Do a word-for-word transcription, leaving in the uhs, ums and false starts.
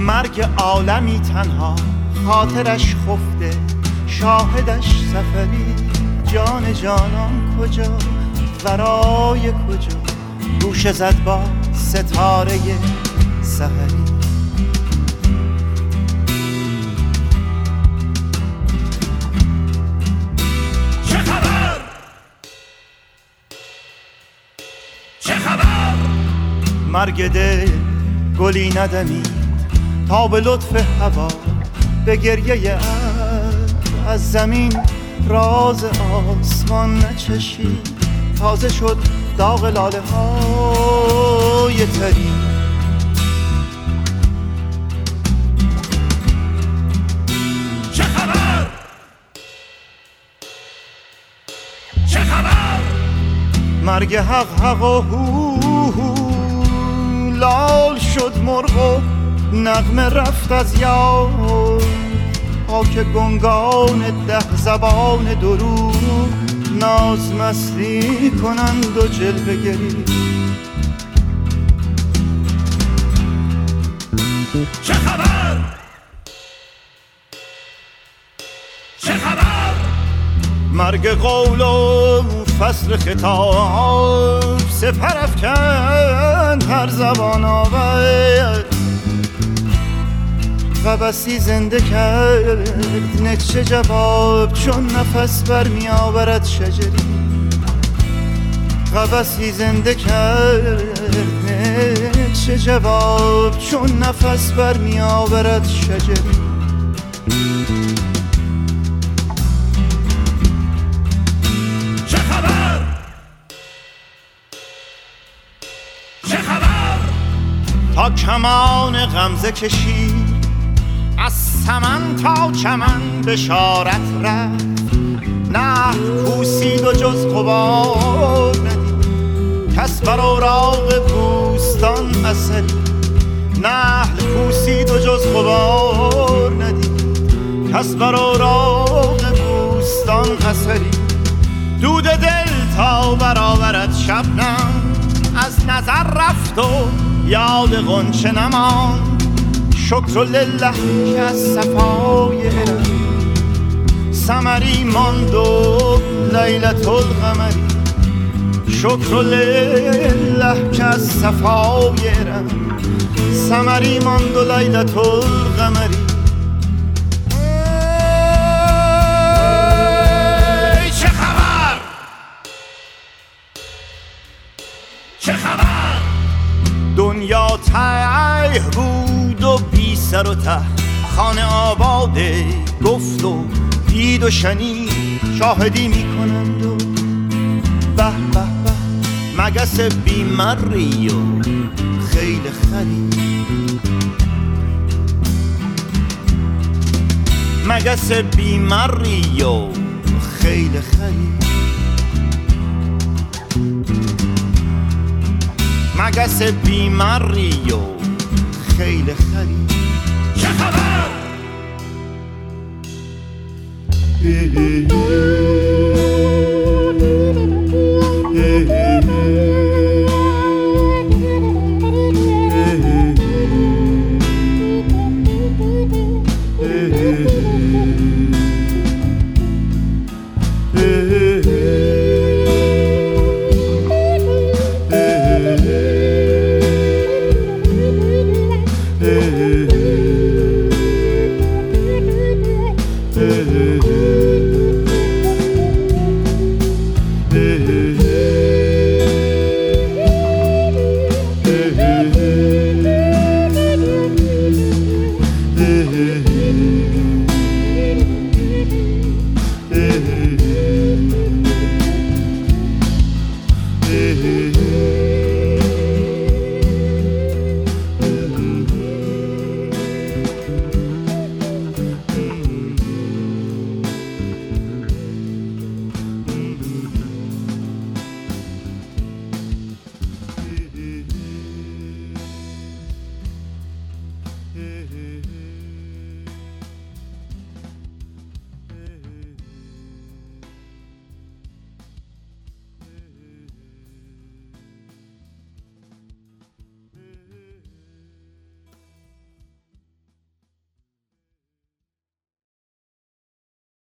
مرگ عالمی تنها، خاطرش خفته، شاهدش سفری. جان جانان کجا، ورای کجا، دوش زد با ستاره سحری. چه خبر؟ چه خبر؟ مرگ دل گلی ندمید تا به لطف هوا، به گریه ابر از زمین راز آسمان نچشید. تازه شد داغ لاله های تری. چه خبر؟ چه خبر؟ مرگ حق حق و هو هو، لال شد مرغ و نغمه رفت از یاد. پاک گنگان ده زبان درو، ناز مستی کنند و جلوه گری. چه خبر؟ چه خبر؟ مرگ قول و فصل خطاب، سپر افکند هر زبان آور. قبسی زنده کرد نقش جواب، چون نفس برمی آورد شجری. قبسی زنده کرد نقش جواب، چون نفس برمی آورد شجری. چه خبر؟ چه خبر؟ تا کمان غمزه کشید از سمن تا چمن بشارت رفت. نه پوسید و جز غبار ندید، کس بر اوراق بوستان اثری. نحل پوسید و جز غبار ندید، کس بر اوراق بوستان اثری. دود دل تا برآورد شبنم، از نظر رفت و یاد غنچه نماند. شکر لله که از صفای ارم ثمری ماند و لیلة القمری. شکر لله که از صفای ارم ثمری ماند و لیلة القمری. چه خبر؟ چه خبر؟ دنیا ته بود و بی سر و ته، خانه آباده گفت و دید و شنید. شاهدی میکنند و به به به، مگس بیمری و خیل خری. مگس بیمری و خیل خری. مگس بیمری و خیل خری. چه خبر؟